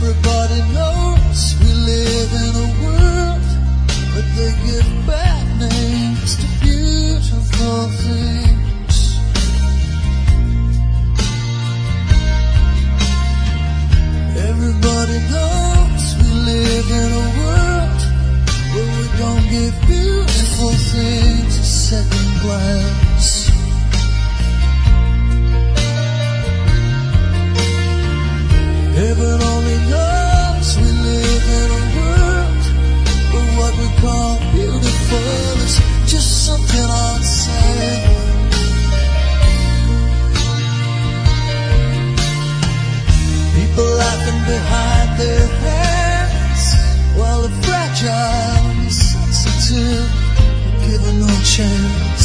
Everybody knows we live in a world where they give bad names to beautiful things. Everybody knows we live in a world where we don't give beautiful things a second glance. Heaven only knows we live in a world where what we call beautiful is just something on sale. People laughing behind their hands while the fragile and sensitive are given no chance.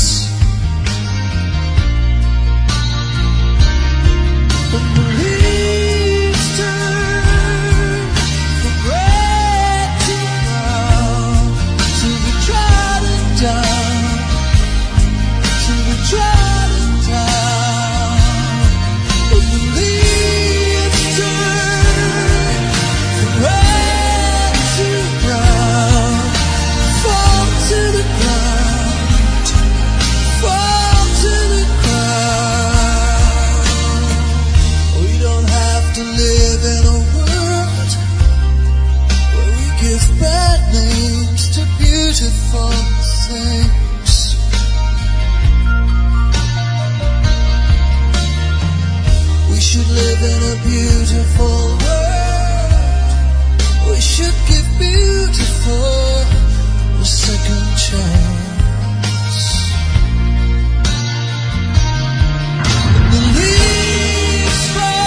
When the leaves turn from red to brown, to be trodden down, to be trodden down. When the leaves turn from red to brown, fall to the ground, fall to the ground. We don't have to live in a world where we give bad names to beautiful things. We should live in a beautiful world. We should give beautiful a second chance. When the leaves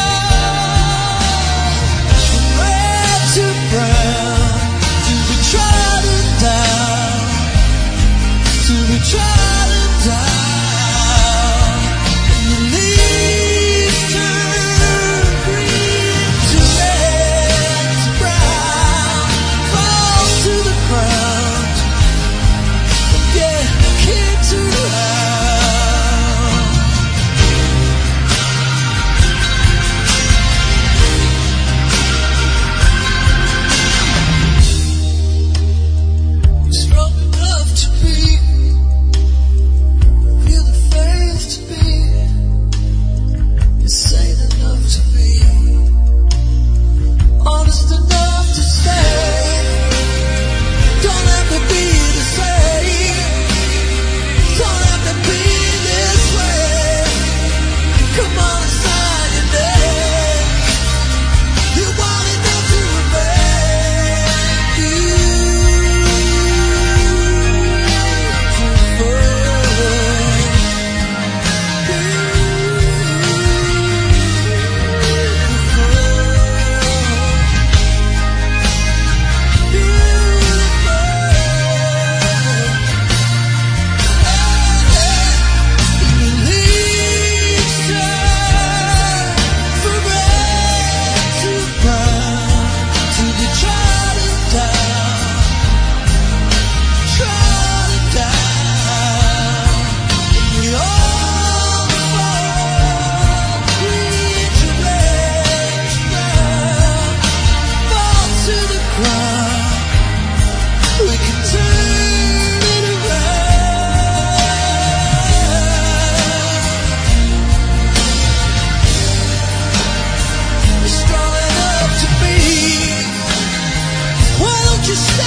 fall from red to brown, to be trodden down, to be trodden down. When the leaves turn green to red to brown, fall to the ground, and get kicked around. You're strong enough to be, feel the faith to be, you're sane enough to be, honest enough to say, don't have to be the same, don't have to be this way. Come on and sign your name. You want enough to remain we can turn it around. You're strong enough to be. Why don't you